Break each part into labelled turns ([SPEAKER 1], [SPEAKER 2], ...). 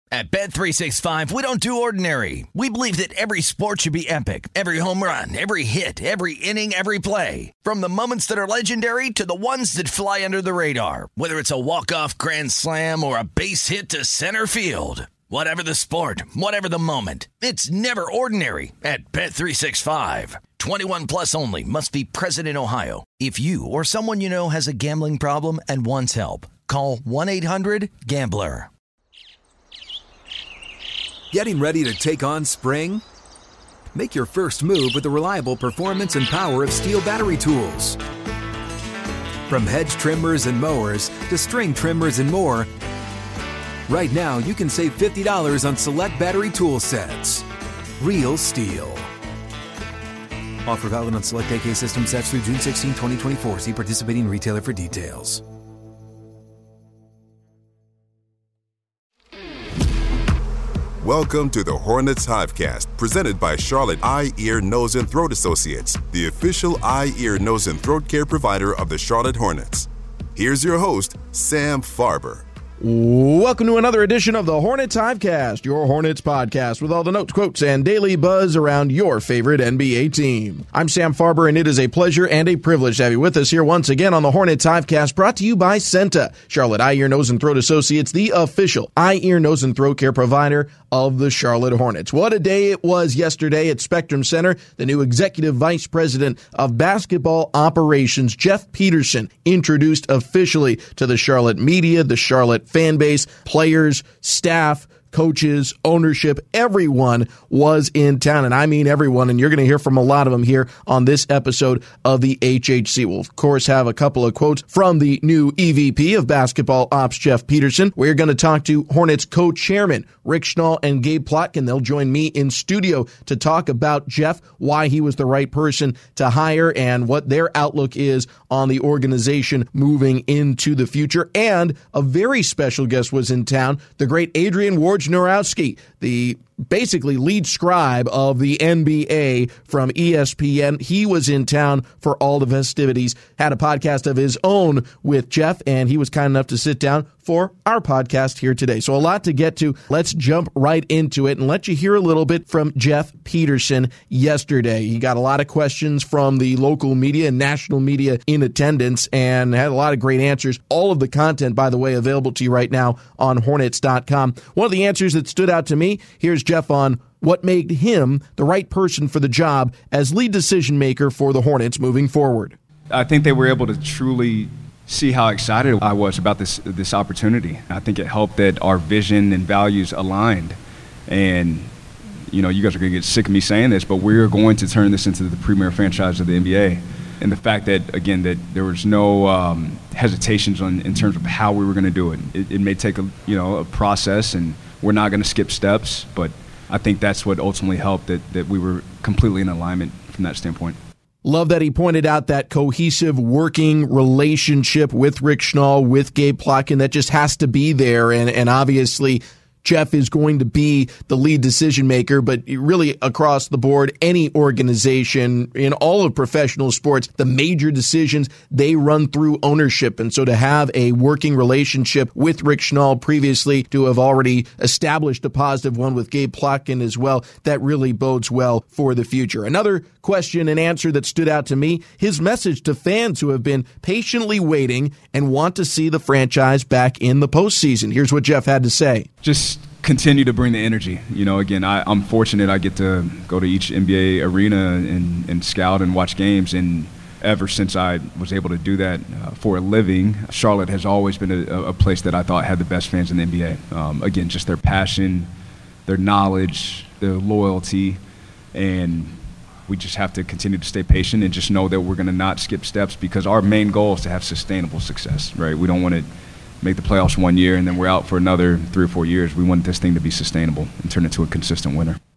[SPEAKER 1] At Bet365, we don't do ordinary. We believe that every sport should be epic. Every home run, every hit, every inning, every play. From the moments that are legendary to the ones that fly under the radar. Whether it's a walk-off grand slam or a base hit to center field. Whatever the sport, whatever the moment. It's never ordinary at Bet365. 21 plus only. Must be present in Ohio. If you or someone you know has a gambling problem and wants help, call 1-800-GAMBLER.
[SPEAKER 2] Getting ready to take on spring? Make your first move with the reliable performance and power of Steel battery tools. From hedge trimmers and mowers to string trimmers and more, right now you can save $50 on select battery tool sets. Real Steel. Offer valid on select AK system sets through June 16, 2024. See participating retailer for details.
[SPEAKER 3] Welcome to the Hornets Hivecast, presented by Charlotte Eye, Ear, Nose, and Throat Associates, the official eye, ear, nose, and throat care provider of the Charlotte Hornets. Here's your host, Sam Farber.
[SPEAKER 4] Welcome to another edition of the Hornets Hivecast, your Hornets podcast with all the notes, quotes, and daily buzz around your favorite NBA team. I'm Sam Farber, and it is a pleasure and a privilege to have you with us here once again on the Hornets Hivecast, brought to you by Senta, Charlotte Eye, Ear, Nose, and Throat Associates, the official eye, ear, nose, and throat care provider of the Charlotte Hornets. What a day it was yesterday at Spectrum Center. The new executive vice president of basketball operations, Jeff Peterson, introduced officially to the Charlotte media, the Charlotte fan base, players, staff, coaches, ownership, everyone was in town, and I mean everyone, and you're going to hear from a lot of them here on this episode of the HHC. We'll, of course, have a couple of quotes from the new EVP of basketball ops, Jeff Peterson. We're going to talk to Hornets co-chairman Rick Schnall and Gabe Plotkin. They'll join me in studio to talk about Jeff, why he was the right person to hire, and what their outlook is on the organization moving into the future. And a very special guest was in town, the great Adrian Wojnarowski, the basically lead scribe of the NBA from ESPN. He was in town for all the festivities, had a podcast of his own with Jeff, and he was kind enough to sit down for our podcast here today. So a lot to get to. Let's jump right into it and let you hear a little bit from Jeff Peterson yesterday. He got a lot of questions from the local media and national media in attendance and had a lot of great answers. All of the content, by the way, available to you right now on Hornets.com. One of the answers that stood out to me, here's Jeff on what made him the right person for the job as lead decision maker for the Hornets moving forward.
[SPEAKER 5] I think they were able to truly see how excited I was about this opportunity. I think it helped that our vision and values aligned. And, you know, you guys are going to get sick of me saying this, but we're going to turn this into the premier franchise of the NBA. And the fact that, again, that there was no hesitations in terms of how we were going to do it. It may take a process, and we're not going to skip steps, but I think that's what ultimately helped, that we were completely in alignment from that standpoint.
[SPEAKER 4] Love that he pointed out that cohesive working relationship with Rick Schnall, with Gabe Plotkin, that just has to be there. And obviously, Jeff is going to be the lead decision maker, but really across the board, any organization in all of professional sports, the major decisions, they run through ownership. And so to have a working relationship with Rick Schnall previously, to have already established a positive one with Gabe Plotkin as well, that really bodes well for the future. Another question and answer that stood out to me, his message to fans who have been patiently waiting and want to see the franchise back in the postseason. Here's what Jeff had to say.
[SPEAKER 5] Just continue to bring the energy. You know, again, I'm fortunate I get to go to each NBA arena and scout and watch games. And ever since I was able to do that for a living, Charlotte has always been a place that I thought had the best fans in the NBA. Again, just their passion, their knowledge, their loyalty, and we just have to continue to stay patient and just know that we're going to not skip steps, because our main goal is to have sustainable success, right? We don't want to make the playoffs one year and then we're out for another 3 or 4 years. We want this thing to be sustainable and turn into a consistent winner.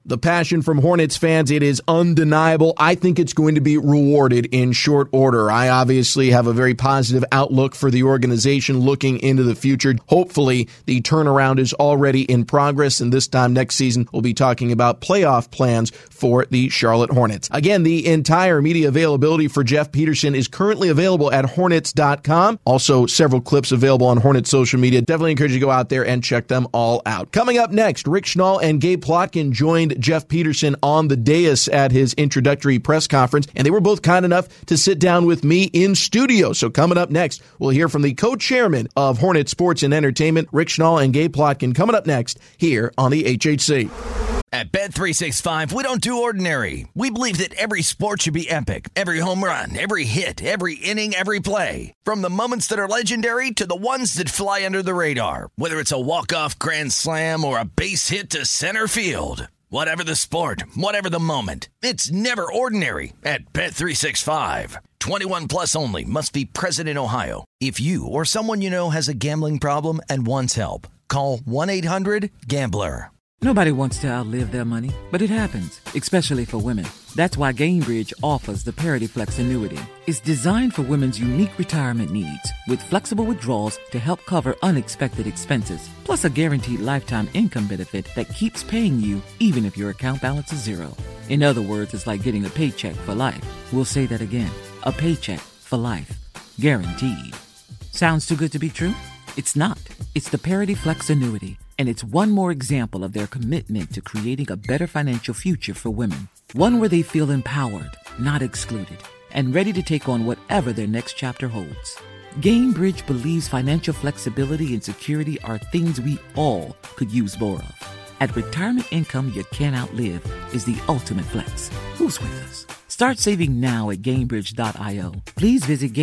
[SPEAKER 4] The passion from Hornets fans, it is undeniable. I think it's going to be rewarded in short order. I obviously have a very positive outlook for the organization looking into the future. Hopefully, the turnaround is already in progress, and this time next season, we'll be talking about playoff plans for the Charlotte Hornets. Again, the entire media availability for Jeff Peterson is currently available at Hornets.com. Also, several clips available on Hornets social media. Definitely encourage you to go out there and check them all out. Coming up next, Rick Schnall and Gabe Plotkin joined Jeff Peterson on the dais at his introductory press conference, and they were both kind enough to sit down with me in studio. So coming up next, we'll hear from the co-chairman of Hornet Sports and Entertainment, Rick Schnall and Gabe Plotkin, coming up next here on the HHC.
[SPEAKER 1] At Bet365, we don't do ordinary. We believe that every sport should be epic. Every home run, every hit, every inning, every play. From the moments that are legendary to the ones that fly under the radar. Whether it's a walk-off grand slam or a base hit to center field. Whatever the sport, whatever the moment, it's never ordinary at Bet365. 21 plus only. Must be present in Ohio. If you or someone you know has a gambling problem and wants help, call 1-800-GAMBLER.
[SPEAKER 6] Nobody wants to outlive their money, but it happens, especially for women. That's why Gainbridge offers the Parity Flex annuity. It's designed for women's unique retirement needs, with flexible withdrawals to help cover unexpected expenses, plus a guaranteed lifetime income benefit that keeps paying you even if your account balance is zero. In other words, it's like getting a paycheck for life. We'll say that again. A paycheck for life. Guaranteed. Sounds too good to be true? It's not. It's the Parity Flex annuity. And it's one more example of their commitment to creating a better financial future for women. One where they feel empowered, not excluded, and ready to take on whatever their next chapter holds. Gainbridge believes financial flexibility and security are things we all could use more of. At retirement income you can't outlive is the ultimate flex. Who's with us? Start saving now at Gainbridge.io. Please visit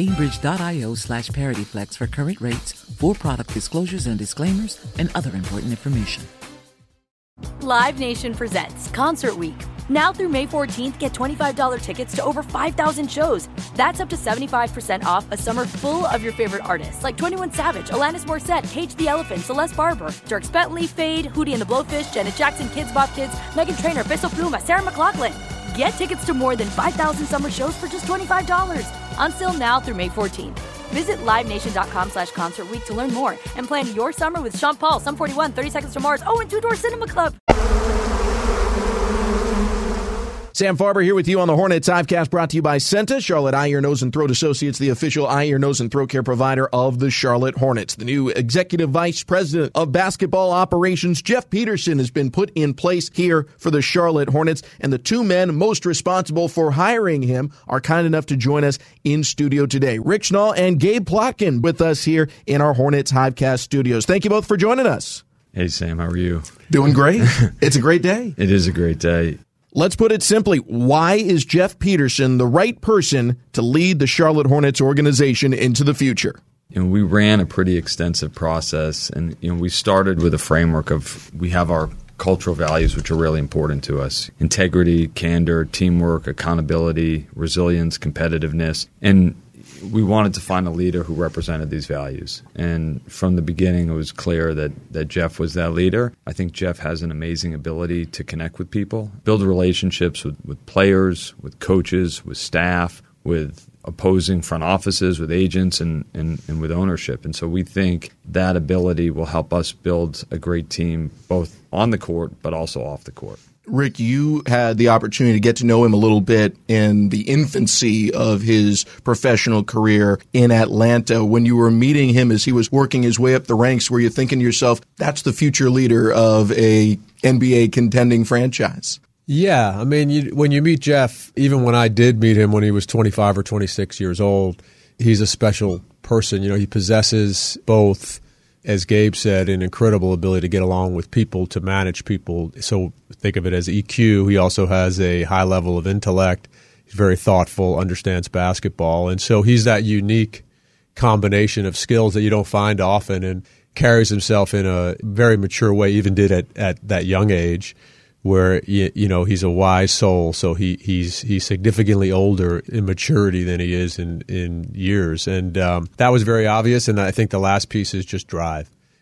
[SPEAKER 6] Gainbridge.io/ParityFlex for current rates, for product disclosures and disclaimers, and other important information.
[SPEAKER 7] Live Nation presents Concert Week. Now through May 14th, get $25 tickets to over 5,000 shows. That's up to 75% off a summer full of your favorite artists like 21 Savage, Alanis Morissette, Cage the Elephant, Celeste Barber, Dierks Bentley, Fade, Hootie and the Blowfish, Janet Jackson, Kidz Bop Kids, Meghan Trainor, Peso Pluma, Sarah McLachlan. Get tickets to more than 5,000 summer shows for just $25. On sale now through May 14th. Visit LiveNation.com/Concert Week to learn more and plan your summer with Sean Paul, Sum 41, 30 Seconds to Mars, and Two Door Cinema Club.
[SPEAKER 4] Sam Farber here with you on the Hornets Hivecast, brought to you by Senta, Charlotte Eye, Ear, Nose, and Throat Associates, the official eye, ear, nose, and throat care provider of the Charlotte Hornets. The new Executive Vice President of Basketball Operations, Jeff Peterson, has been put in place here for the Charlotte Hornets, and the two men most responsible for hiring him are kind enough to join us in studio today. Rick Schnall and Gabe Plotkin with us here in our Hornets Hivecast studios. Thank you both for joining us.
[SPEAKER 8] Hey, Sam, how are you?
[SPEAKER 4] Doing great. It's a great day.
[SPEAKER 8] It is a great day.
[SPEAKER 4] Let's put it simply. Why is Jeff Peterson the right person to lead the Charlotte Hornets organization into the future?
[SPEAKER 8] We ran a pretty extensive process, and we started with a framework of we have our cultural values, which are really important to us: integrity, candor, teamwork, accountability, resilience, competitiveness. And we wanted to find a leader who represented these values. And from the beginning, it was clear that Jeff was that leader. I think Jeff has an amazing ability to connect with people, build relationships with players, with coaches, with staff, with opposing front offices, with agents, and with ownership. And so we think that ability will help us build a great team, both on the court but also off the court.
[SPEAKER 4] Rick, you had the opportunity to get to know him a little bit in the infancy of his professional career in Atlanta. When you were meeting him as he was working his way up the ranks, were you thinking to yourself, that's the future leader of a NBA contending franchise?
[SPEAKER 9] Yeah. I mean, when you meet Jeff, even when I did meet him when he was 25 or 26 years old, he's a special person. He possesses both, as Gabe said, an incredible ability to get along with people, to manage people. So think of it as EQ. He also has a high level of intellect. He's very thoughtful, understands basketball. And so he's that unique combination of skills that you don't find often, and carries himself in a very mature way, even did at that young age, where he's a wise soul. So he's significantly older in maturity than he is in years, and that was very obvious. And I think the last piece is just drive.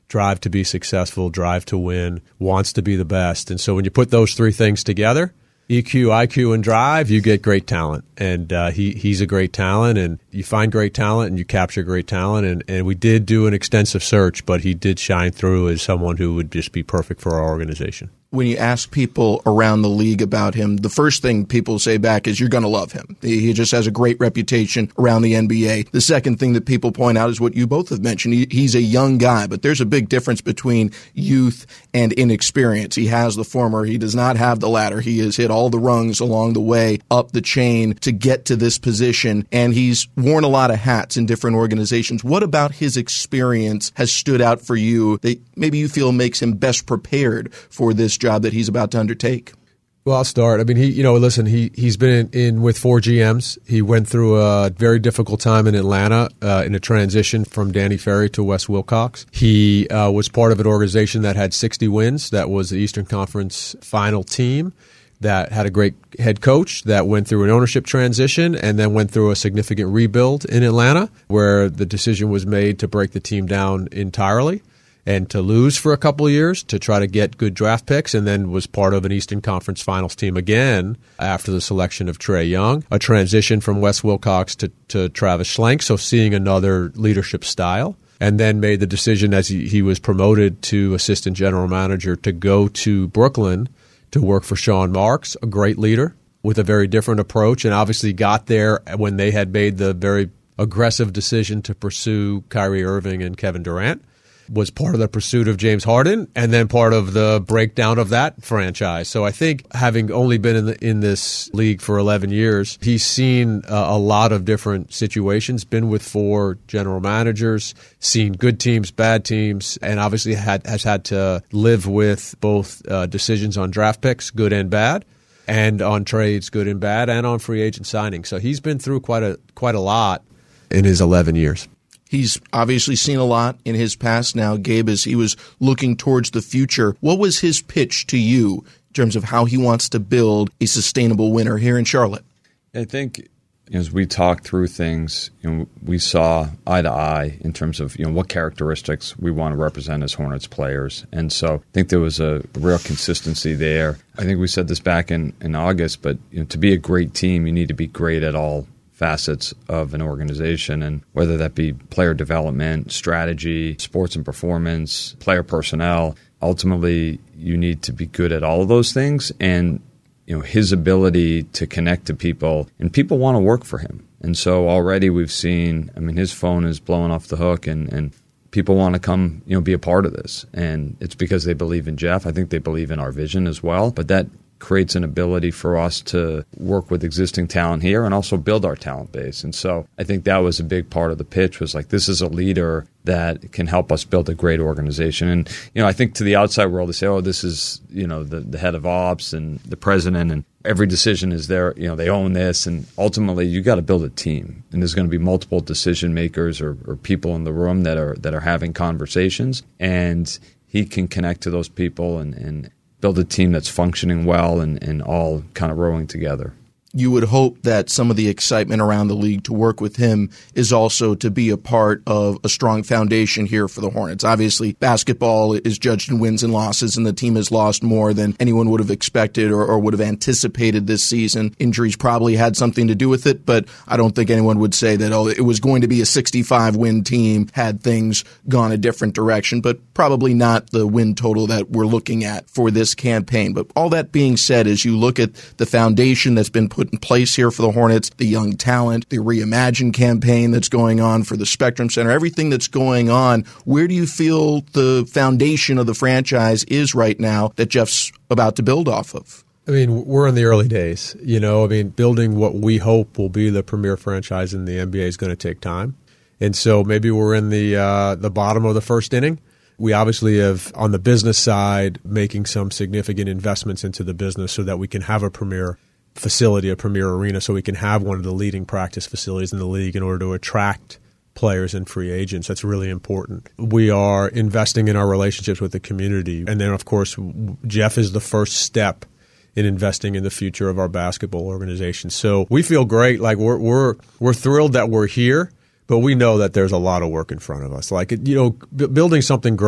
[SPEAKER 9] drive to be successful, drive to win, wants to be the best. And so when you put those three things together, EQ, IQ, and drive, you get great talent. And he's a great talent, and you find great talent and you capture great talent. And we did do an extensive search, but he did shine through as someone who would just be perfect for our organization.
[SPEAKER 4] When you ask people around the league about him, the first thing people say back is you're going to love him. He just has a great reputation around the NBA. The second thing that people point out is what you both have mentioned. He's a young guy, but there's a big difference between youth and inexperience. He has the former. He does not have the latter. He has hit all the rungs along the way up the chain to get to this position, and he's worn a lot of hats in different organizations. What about his experience has stood out for you that maybe you feel makes him best prepared for this job that he's about to undertake?
[SPEAKER 9] Well, I'll start. I mean, he's been in with 4 GMs. He went through a very difficult time in Atlanta in a transition from Danny Ferry to Wes Wilcox. He was part of an organization that had 60 wins. That was the Eastern Conference final team that had a great head coach that went through an ownership transition and then went through a significant rebuild in Atlanta, where the decision was made to break the team down entirely and to lose for a couple of years to try to get good draft picks, and then was part of an Eastern Conference Finals team again after the selection of Trae Young, a transition from Wes Wilcox to Travis Schlenk, so seeing another leadership style, and then made the decision as he was promoted to assistant general manager to go to Brooklyn to work for Sean Marks, a great leader with a very different approach, and obviously got there when they had made the very aggressive decision to pursue Kyrie Irving and Kevin Durant. Was part of the pursuit of James Harden, and then part of the breakdown of that franchise. So I think, having only been in this league for 11 years, he's seen a lot of different situations, been with 4 general managers, seen good teams, bad teams, and obviously has had to live with both decisions on draft picks, good and bad, and on trades, good and bad, and on free agent signings. So he's been through quite a lot in his 11 years.
[SPEAKER 4] He's obviously seen a lot in his past now. Gabe, as he was looking towards the future, what was his pitch to you in terms of how he wants to build a sustainable winner here in Charlotte?
[SPEAKER 8] I think as we talked through things, we saw eye to eye in terms of what characteristics we want to represent as Hornets players. And so I think there was a real consistency there. I think we said this back in August, but to be a great team, you need to be great at all facets of an organization, and whether that be player development, strategy, sports and performance, player personnel, ultimately you need to be good at all of those things. And his ability to connect to people, and people want to work for him. And so already we've seen, his phone is blowing off the hook, and people want to come, be a part of this. And it's because they believe in Jeff. I think they believe in our vision as well. But that creates an ability for us to work with existing talent here and also build our talent base. And so I think that was a big part of the pitch, was like, this is a leader that can help us build a great organization. And, I think to the outside world, they say, oh, this is, the head of ops and the president, and every decision is there, they own this. And ultimately, you got to build a team. And there's going to be multiple decision makers or people in the room that are having conversations. And he can connect to those people and build a team that's functioning well and all kind of rowing together.
[SPEAKER 4] You would hope that some of the excitement around the league to work with him is also to be a part of a strong foundation here for the Hornets. Obviously, basketball is judged in wins and losses, and the team has lost more than anyone would have expected or would have anticipated this season. Injuries probably had something to do with it, but I don't think anyone would say that, it was going to be a 65-win team had things gone a different direction, but probably not the win total that we're looking at for this campaign. But all that being said, as you look at the foundation that's been put in place here for the Hornets, the young talent, the Reimagine campaign that's going on for the Spectrum Center, everything that's going on, where do you feel the foundation of the franchise is right now that Jeff's about to build off of?
[SPEAKER 9] We're in the early days. Building what we hope will be the premier franchise in the NBA is going to take time. And so maybe we're in the bottom of the first inning. We obviously have, on the business side, making some significant investments into the business so that we can have a premier facility, a premier arena, so we can have one of the leading practice facilities in the league in order to attract players and free agents. That's really important. We are investing in our relationships with the community. And then, of course, Jeff is the first step in investing in the future of our basketball organization. So we feel great. Like we're thrilled that we're here, but we know that there's a lot of work in front of us. Building something great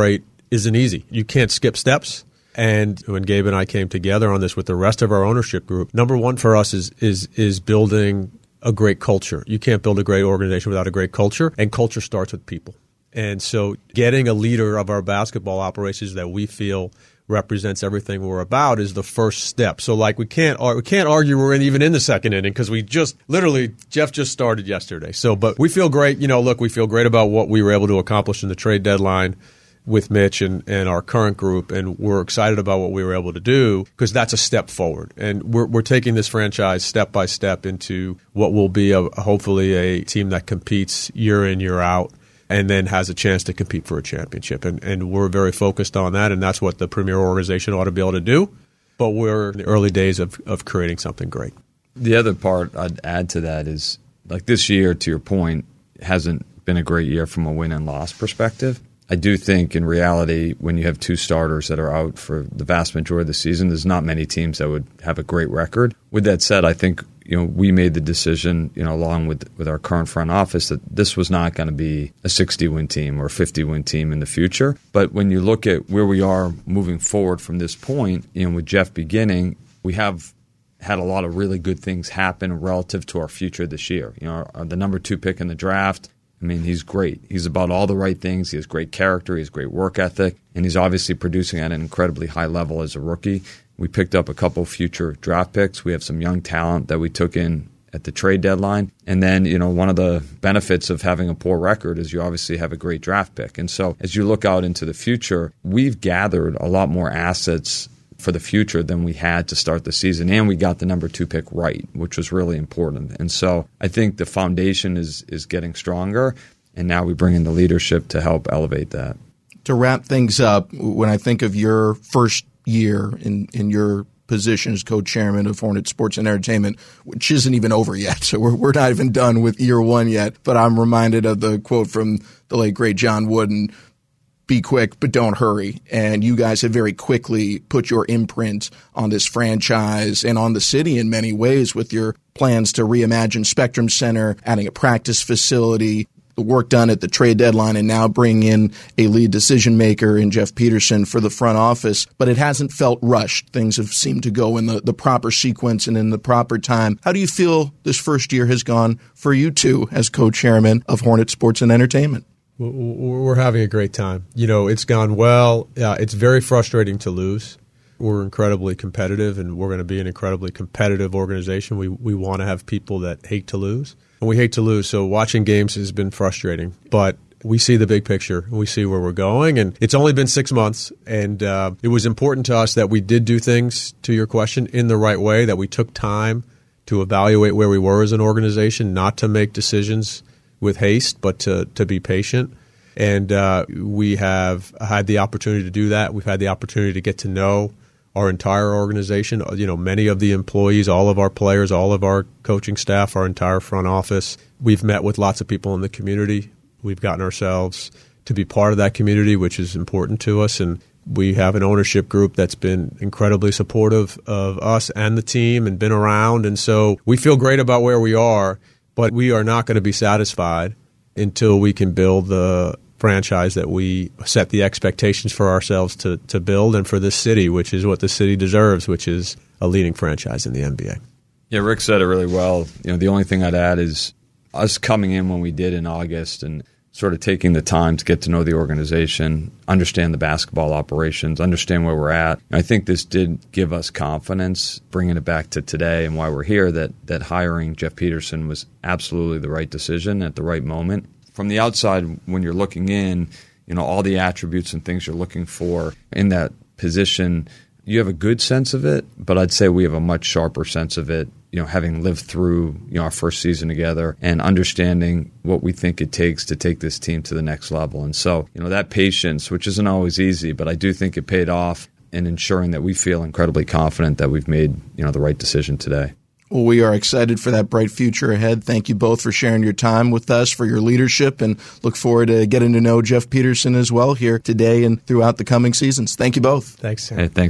[SPEAKER 9] isn't easy. You can't skip steps. And when Gabe and I came together on this with the rest of our ownership group, number one for us is building a great culture. You can't build a great organization without a great culture, and culture starts with people. And so getting a leader of our basketball operations that we feel represents everything we're about is the first step. So like we can't argue we're even in the second inning because we just literally Jeff just started yesterday. So but we feel great. We feel great about what we were able to accomplish in the trade deadline with Mitch and our current group, and we're excited about what we were able to do because that's a step forward. And we're taking this franchise step by step into what will be hopefully a team that competes year in, year out, and then has a chance to compete for a championship. And we're very focused on that, and that's what the premier organization ought to be able to do. But we're in the early days of creating something great.
[SPEAKER 8] The other part I'd add to that is, like this year, to your point, hasn't been a great year from a win and loss perspective. I do think in reality, when you have two starters that are out for the vast majority of the season, there's not many teams that would have a great record. With that said, I think we made the decision, along with our current front office, that this was not going to be a 60-win team or a 50-win team in the future. But when you look at where we are moving forward from this point, with Jeff beginning, we have had a lot of really good things happen relative to our future this year. The number 2 pick in the draft. I mean, he's great. He's about all the right things. He has great character. He has great work ethic. And he's obviously producing at an incredibly high level as a rookie. We picked up a couple future draft picks. We have some young talent that we took in at the trade deadline. And then, one of the benefits of having a poor record is you obviously have a great draft pick. And so as you look out into the future, we've gathered a lot more assets for the future than we had to start the season, and we got the number 2 pick right, which was really important. And so I think the foundation is getting stronger, and now we bring in the leadership to help elevate that.
[SPEAKER 4] To wrap things up, when I think of your first year in your position as co-chairman of Hornet Sports and Entertainment, which isn't even over yet, so we're not even done with year one yet, but I'm reminded of the quote from the late, great John Wooden, "Be quick, but don't hurry." And you guys have very quickly put your imprint on this franchise and on the city in many ways with your plans to reimagine Spectrum Center, adding a practice facility, the work done at the trade deadline, and now bring in a lead decision maker in Jeff Peterson for the front office. But it hasn't felt rushed. Things have seemed to go in the proper sequence and in the proper time. How do you feel this first year has gone for you two as co-chairman of Hornet Sports and Entertainment?
[SPEAKER 9] We're having a great time. It's gone well. It's very frustrating to lose. We're incredibly competitive, and we're going to be an incredibly competitive organization. We want to have people that hate to lose, and we hate to lose. So watching games has been frustrating, but we see the big picture. We see where we're going, and it's only been 6 months, and it was important to us that we did do things, to your question, in the right way, that we took time to evaluate where we were as an organization, not to make decisions with haste, but to be patient. And we have had the opportunity to do that. We've had the opportunity to get to know our entire organization, many of the employees, all of our players, all of our coaching staff, our entire front office. We've met with lots of people in the community. We've gotten ourselves to be part of that community, which is important to us. And we have an ownership group that's been incredibly supportive of us and the team and been around. And so we feel great about where we are. But we are not going to be satisfied until we can build the franchise that we set the expectations for ourselves to build, and for this city, which is what the city deserves, which is a leading franchise in the NBA.
[SPEAKER 8] Yeah, Rick said it really well. The only thing I'd add is us coming in when we did in August and sort of taking the time to get to know the organization, understand the basketball operations, understand where we're at. I think this did give us confidence, bringing it back to today and why we're here, that hiring Jeff Peterson was absolutely the right decision at the right moment. From the outside, when you're looking in, all the attributes and things you're looking for in that position, you have a good sense of it, but I'd say we have a much sharper sense of it, having lived through our first season together and understanding what we think it takes to take this team to the next level. And so, that patience, which isn't always easy, but I do think it paid off in ensuring that we feel incredibly confident that we've made, the right decision today.
[SPEAKER 4] Well, we are excited for that bright future ahead. Thank you both for sharing your time with us, for your leadership, and look forward to getting to know Jeff Peterson as well here today and throughout the coming seasons. Thank you both.
[SPEAKER 9] Thanks, Sam.
[SPEAKER 8] Hey, thanks, Sam.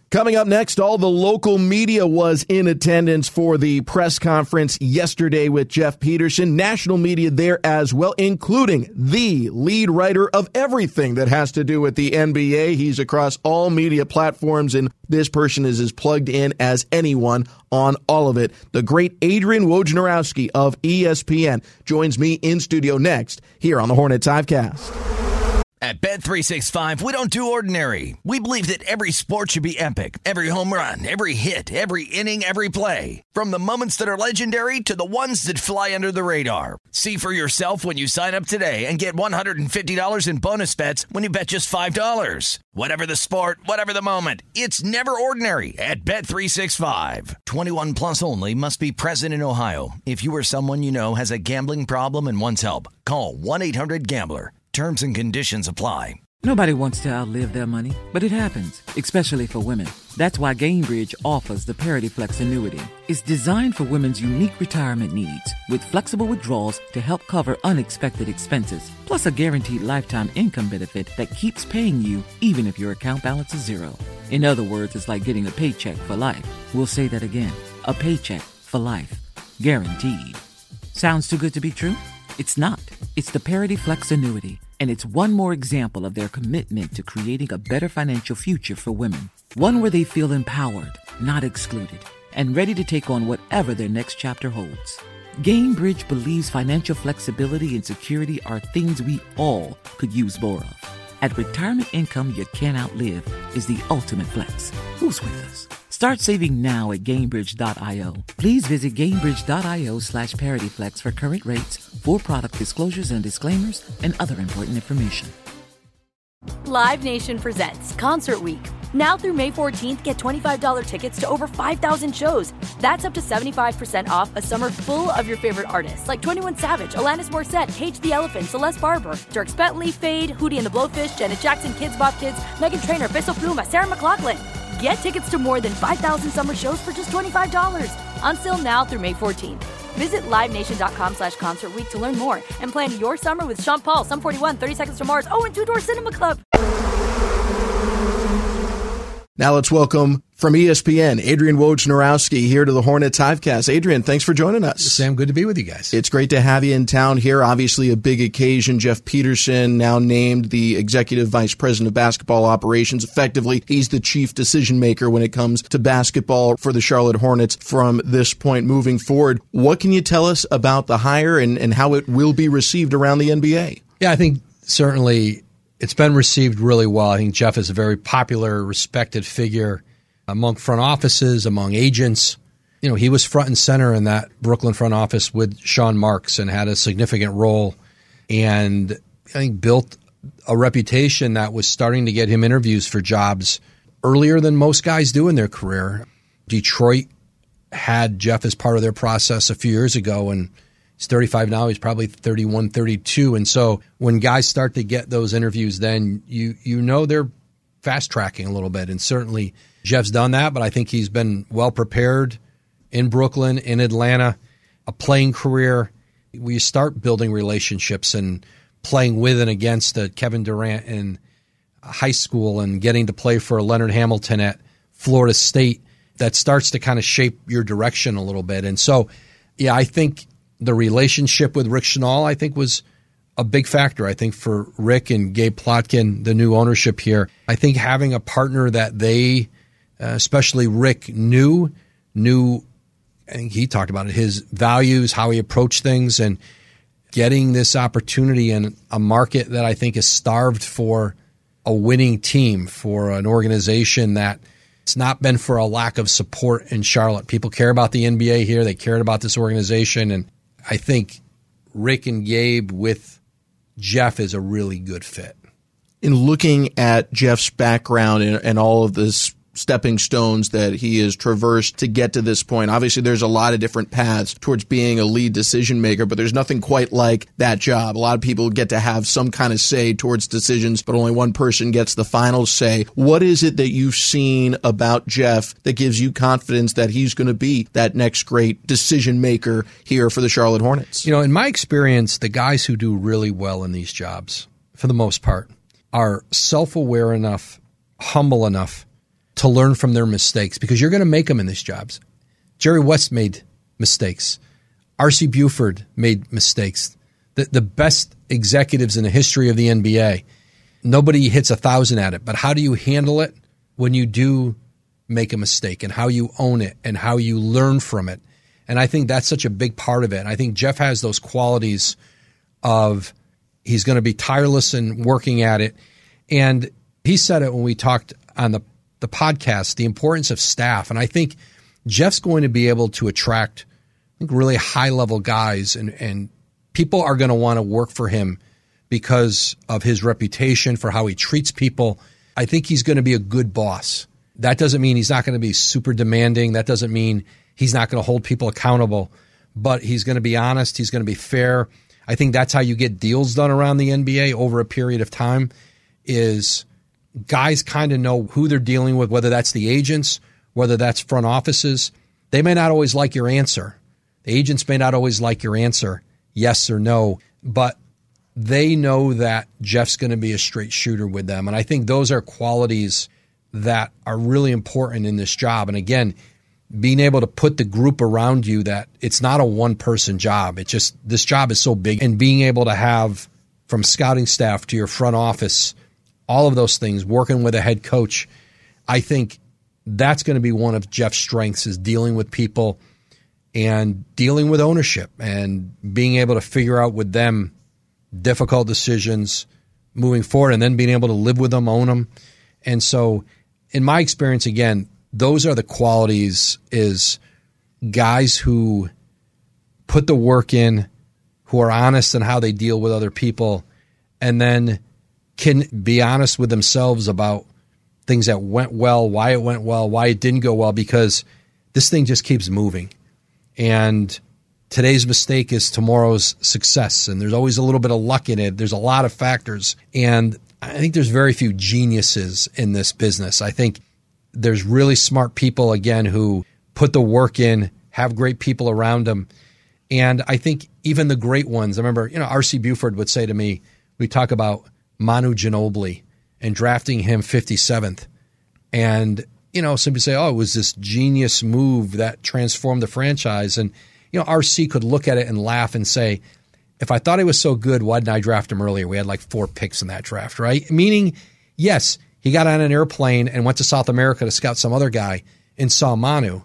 [SPEAKER 4] Coming up next, all the local media was in attendance for the press conference yesterday with Jeff Peterson. National media there as well, including the lead writer of everything that has to do with the NBA. He's across all media platforms, and this person is as plugged in as anyone on all of it. The great Adrian Wojnarowski of ESPN joins me in studio next here on the Hornets Hivecast.
[SPEAKER 1] At Bet365, we don't do ordinary. We believe that every sport should be epic. Every home run, every hit, every inning, every play. From the moments that are legendary to the ones that fly under the radar. See for yourself when you sign up today and get $150 in bonus bets when you bet just $5. Whatever the sport, whatever the moment, it's never ordinary at Bet365. 21 plus only. Must be present in Ohio. If you or someone you know has a gambling problem and wants help, call 1-800-GAMBLER. Terms and conditions apply.
[SPEAKER 6] Nobody wants to outlive their money, but it happens, especially for women. That's why Gainbridge offers the Parity Flex annuity. It's designed for women's unique retirement needs, with flexible withdrawals to help cover unexpected expenses, plus a guaranteed lifetime income benefit that keeps paying you even if your account balance is zero. In other words, it's like getting a paycheck for life. We'll say that again. A paycheck for life. Guaranteed. Sounds too good to be true? It's not. It's the Parity Flex annuity, and it's one more example of their commitment to creating a better financial future for women. One where they feel empowered, not excluded, and ready to take on whatever their next chapter holds. Gainbridge believes financial flexibility and security are things we all could use more of. At retirement income you can't outlive is the ultimate flex. Who's with us? Start saving now at Gainbridge.io. Please visit Gainbridge.io/ParityFlex for current rates, for product disclosures and disclaimers, and other important information.
[SPEAKER 7] Live Nation presents Concert Week. Now through May 14th, get $25 tickets to over 5,000 shows. That's up to 75% off a summer full of your favorite artists like 21 Savage, Alanis Morissette, Cage the Elephant, Celeste Barber, Dierks Bentley, Fade, Hootie and the Blowfish, Janet Jackson, Kidz Bop Kids, Meghan Trainor, Peso Pluma, Sarah McLachlan. Get tickets to more than 5,000 summer shows for just $25. Until now through May 14th. Visit LiveNation.com/Concert Week to learn more and plan your summer with Sean Paul, Sum 41, 30 Seconds to Mars, and Two Door Cinema Club.
[SPEAKER 4] Now let's welcome from ESPN, Adrian Wojnarowski here to the Hornets Hivecast. Adrian, thanks for joining us.
[SPEAKER 10] Sam, good to be with you guys.
[SPEAKER 4] It's great to have you in town here. Obviously a big occasion. Jeff Peterson now named the Executive Vice President of Basketball Operations. Effectively, he's the chief decision maker when it comes to basketball for the Charlotte Hornets from this point moving forward. What can you tell us about the hire and how it will be received around the NBA?
[SPEAKER 10] Yeah, I think certainly it's been received really well. I think Jeff is a very popular, respected figure among front offices, among agents. You know, he was front and center in that Brooklyn front office with Sean Marks and had a significant role, and I think built a reputation that was starting to get him interviews for jobs earlier than most guys do in their career. Detroit had Jeff as part of their process a few years ago, and he's 35 now. He's probably 31, 32. And so when guys start to get those interviews, then you know they're fast-tracking a little bit. And certainly Jeff's done that, but I think he's been well-prepared in Brooklyn, in Atlanta, a playing career. We start building relationships and playing with and against Kevin Durant in high school and getting to play for Leonard Hamilton at Florida State. That starts to kind of shape your direction a little bit. And so, yeah, I think the relationship with Rick Schnall, I think, was a big factor. I think for Rick and Gabe Plotkin, the new ownership here, I think having a partner that they, especially Rick, knew, I think he talked about it, his values, how he approached things, and getting this opportunity in a market that I think is starved for a winning team, for an organization that it's not been for a lack of support in Charlotte. People care about the NBA here. They cared about this organization, and I think Rick and Gabe with Jeff is a really good fit.
[SPEAKER 4] In looking at Jeff's background and all of this stepping stones that he has traversed to get to this point, obviously there's a lot of different paths towards being a lead decision maker, but there's nothing quite like that job. A lot of people get to have some kind of say towards decisions, but only one person gets the final say. What is it that you've seen about Jeff that gives you confidence that he's going to be that next great decision maker here for the Charlotte Hornets?
[SPEAKER 10] You know, in my experience, the guys who do really well in these jobs, for the most part, are self-aware enough, humble enough to learn from their mistakes, because you're going to make them in these jobs. Jerry West made mistakes. R.C. Buford made mistakes. The best executives in the history of the NBA, nobody hits 1,000 at it. But how do you handle it when you do make a mistake, and how you own it and how you learn from it? And I think that's such a big part of it. And I think Jeff has those qualities of he's going to be tireless in working at it. And he said it when we talked on the podcast, the importance of staff. And I think Jeff's going to be able to attract, I think, really high-level guys, and people are going to want to work for him because of his reputation, for how he treats people. I think he's going to be a good boss. That doesn't mean he's not going to be super demanding. That doesn't mean he's not going to hold people accountable, but he's going to be honest. He's going to be fair. I think that's how you get deals done around the NBA over a period of time, is guys kind of know who they're dealing with, whether that's the agents, whether that's front offices. They may not always like your answer. The agents may not always like your answer, yes or no, but they know that Jeff's going to be a straight shooter with them. And I think those are qualities that are really important in this job. And again, being able to put the group around you, that it's not a one-person job. It's just, this job is so big. And being able to have, from scouting staff to your front office, all of those things, working with a head coach, I think that's going to be one of Jeff's strengths, is dealing with people and dealing with ownership and being able to figure out with them difficult decisions moving forward, and then being able to live with them, own them. And so in my experience, again, those are the qualities, is guys who put the work in, who are honest in how they deal with other people, and then can be honest with themselves about things that went well, why it went well, why it didn't go well, because this thing just keeps moving. And today's mistake is tomorrow's success. And there's always a little bit of luck in it. There's a lot of factors. And I think there's very few geniuses in this business. I think there's really smart people, again, who put the work in, have great people around them. And I think even the great ones, I remember, R.C. Buford would say to me, we talk about Manu Ginobili and drafting him 57th. And, some people say, oh, it was this genius move that transformed the franchise. And, R.C. could look at it and laugh and say, if I thought he was so good, why didn't I draft him earlier? We had like 4 picks in that draft, right? Meaning, yes, he got on an airplane and went to South America to scout some other guy and saw Manu.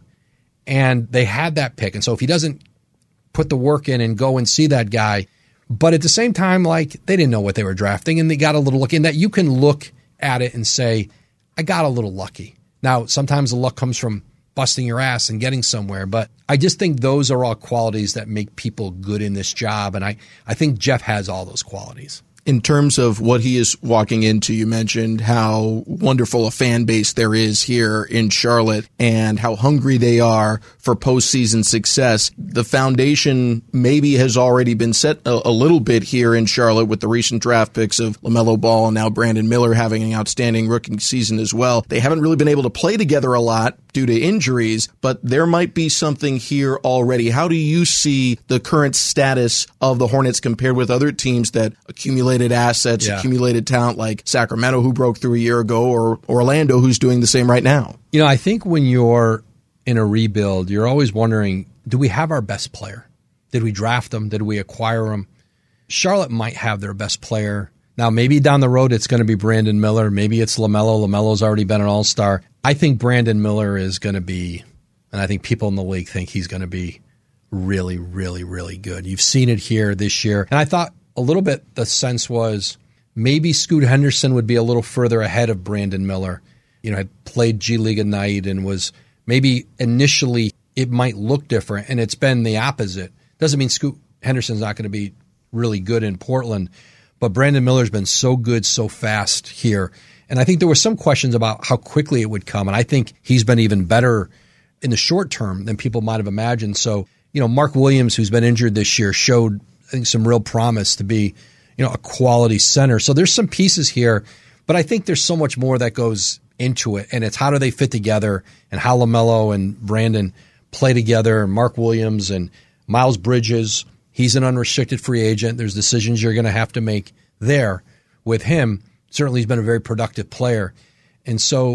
[SPEAKER 10] And they had that pick. And so if he doesn't put the work in and go and see that guy, but at the same time, like, they didn't know what they were drafting, and they got a little lucky. And that you can look at it and say, I got a little lucky. Now, sometimes the luck comes from busting your ass and getting somewhere, but I just think those are all qualities that make people good in this job. And I think Jeff has all those qualities.
[SPEAKER 4] In terms of what he is walking into, you mentioned how wonderful a fan base there is here in Charlotte and how hungry they are for postseason success. The foundation maybe has already been set a little bit here in Charlotte with the recent draft picks of LaMelo Ball and now Brandon Miller having an outstanding rookie season as well. They haven't really been able to play together a lot due to injuries, but there might be something here already. How do you see the current status of the Hornets compared with other teams that accumulated assets, accumulated talent like Sacramento, who broke through a year ago, or Orlando, who's doing the same right now?
[SPEAKER 10] I think when you're in a rebuild, you're always wondering, do we have our best player? Did we draft them? Did we acquire them? Charlotte might have their best player. Now, maybe down the road it's going to be Brandon Miller. Maybe it's LaMelo. LaMelo's already been an all-star. I think Brandon Miller is going to be, and I think people in the league think he's going to be really, really, really good. You've seen it here this year. And I thought a little bit the sense was maybe Scoot Henderson would be a little further ahead of Brandon Miller. Had played G League Ignite and was maybe initially it might look different, and it's been the opposite. Doesn't mean Scoot Henderson's not going to be really good in Portland, but Brandon Miller's been so good so fast here. And I think there were some questions about how quickly it would come, and I think he's been even better in the short term than people might have imagined. So, Mark Williams, who's been injured this year, showed, I think, some real promise to be, a quality center. So there's some pieces here, but I think there's so much more that goes into it, and it's how do they fit together and how LaMelo and Brandon play together, and Mark Williams and Miles Bridges. He's an unrestricted free agent. There's decisions you're going to have to make there with him. Certainly he's been a very productive player. And so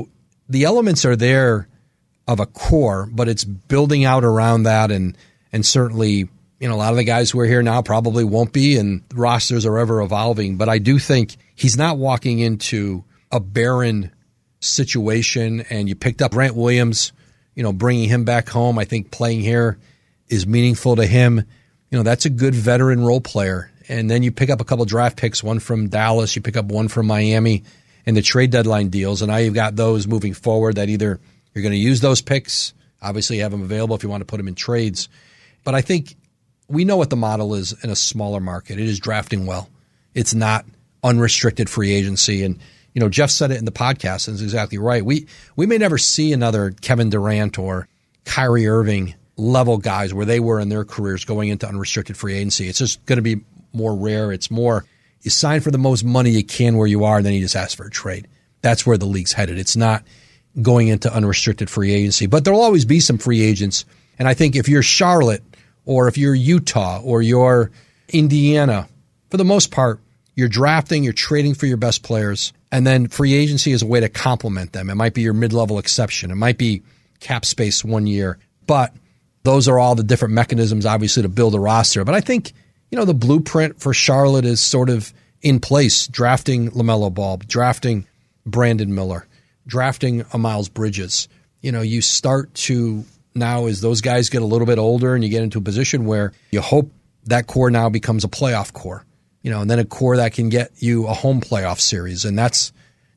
[SPEAKER 10] the elements are there of a core, but it's building out around that. And certainly, a lot of the guys who are here now probably won't be, and rosters are ever evolving. But I do think he's not walking into a barren situation. And you picked up Grant Williams, bringing him back home. I think playing here is meaningful to him. That's a good veteran role player. And then you pick up a couple draft picks, one from Dallas, you pick up one from Miami in the trade deadline deals. And now you've got those moving forward that either you're going to use those picks. Obviously, you have them available if you want to put them in trades. But I think we know what the model is in a smaller market. It is drafting well. It's not unrestricted free agency. And, Jeff said it in the podcast, and it's exactly right. We may never see another Kevin Durant or Kyrie Irving level guys where they were in their careers going into unrestricted free agency. It's just going to be more rare. It's more, you sign for the most money you can where you are, and then you just ask for a trade. That's where the league's headed. It's not going into unrestricted free agency. But there'll always be some free agents. And I think if you're Charlotte or if you're Utah or you're Indiana, for the most part, you're drafting, you're trading for your best players, and then free agency is a way to complement them. It might be your mid-level exception. It might be cap space 1 year. But those are all the different mechanisms, obviously, to build a roster. But I think, the blueprint for Charlotte is sort of in place, drafting LaMelo Ball, drafting Brandon Miller, drafting a Miles Bridges. You start to now, as those guys get a little bit older and you get into a position where you hope that core now becomes a playoff core, and then a core that can get you a home playoff series. And that's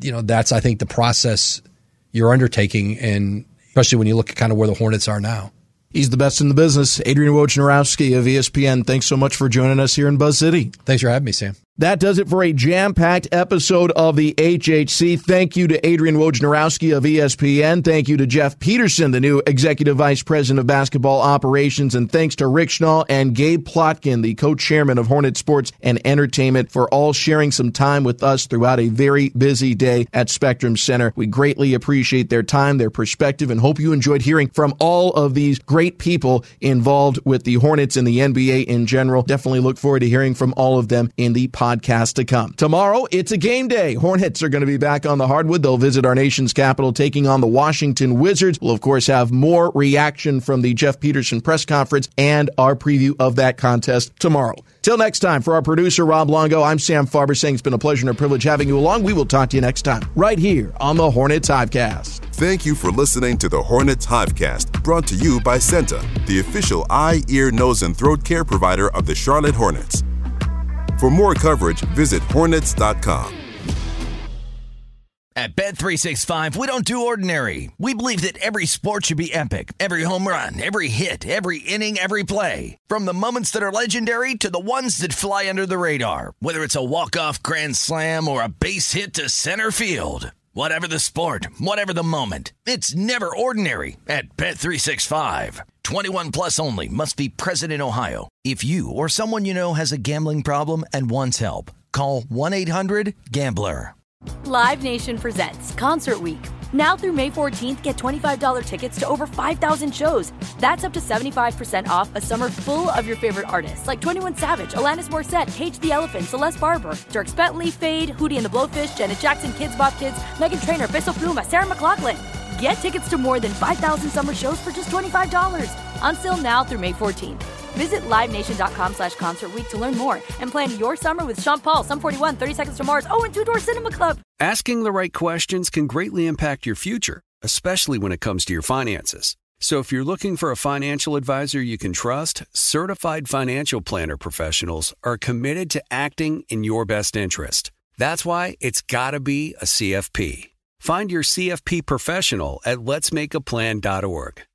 [SPEAKER 10] I think the process you're undertaking, and especially when you look at kind of where the Hornets are now.
[SPEAKER 4] He's the best in the business. Adrian Wojnarowski of ESPN, thanks so much for joining us here in Buzz City.
[SPEAKER 10] Thanks for having me, Sam.
[SPEAKER 4] That does it for a jam-packed episode of the HHC. Thank you to Adrian Wojnarowski of ESPN. Thank you to Jeff Peterson, the new Executive Vice President of Basketball Operations. And thanks to Rick Schnall and Gabe Plotkin, the co-chairman of Hornet Sports and Entertainment, for all sharing some time with us throughout a very busy day at Spectrum Center. We greatly appreciate their time, their perspective, and hope you enjoyed hearing from all of these great people involved with the Hornets and the NBA in general. Definitely look forward to hearing from all of them in the podcast to come. Tomorrow, it's a game day. Hornets are going to be back on the hardwood. They'll visit our nation's capital, taking on the Washington Wizards. We'll, of course, have more reaction from the Jeff Peterson press conference and our preview of that contest tomorrow. Till next time, for our producer, Rob Longo, I'm Sam Farber saying it's been a pleasure and a privilege having you along. We will talk to you next time, right here on the Hornets Hivecast.
[SPEAKER 3] Thank you for listening to the Hornets Hivecast, brought to you by Senta, the official eye, ear, nose, and throat care provider of the Charlotte Hornets. For more coverage, visit Hornets.com.
[SPEAKER 1] At Bet365, we don't do ordinary. We believe that every sport should be epic. Every home run, every hit, every inning, every play. From the moments that are legendary to the ones that fly under the radar. Whether it's a walk-off grand slam or a base hit to center field. Whatever the sport, whatever the moment, it's never ordinary at Bet365. 21 plus only. Must be present in Ohio. If you or someone you know has a gambling problem and wants help, call 1-800-GAMBLER.
[SPEAKER 7] Live Nation presents Concert Week. Now through May 14th, get $25 tickets to over 5,000 shows. That's up to 75% off a summer full of your favorite artists like 21 Savage, Alanis Morissette, Cage the Elephant, Celeste Barber, Dierks Bentley, Fade, Hootie and the Blowfish, Janet Jackson, Kidz Bop Kids, Meghan Trainor, Peso Pluma, Sarah McLachlan. Get tickets to more than 5,000 summer shows for just $25. On sale now through May 14th. Visit LiveNation.com/Concert Week to learn more and plan your summer with Sean Paul, Sum 41, 30 Seconds to Mars, and Two Door Cinema Club.
[SPEAKER 11] Asking the right questions can greatly impact your future, especially when it comes to your finances. So if you're looking for a financial advisor you can trust, certified financial planner professionals are committed to acting in your best interest. That's why it's got to be a CFP. Find your CFP professional at letsmakeaplan.org.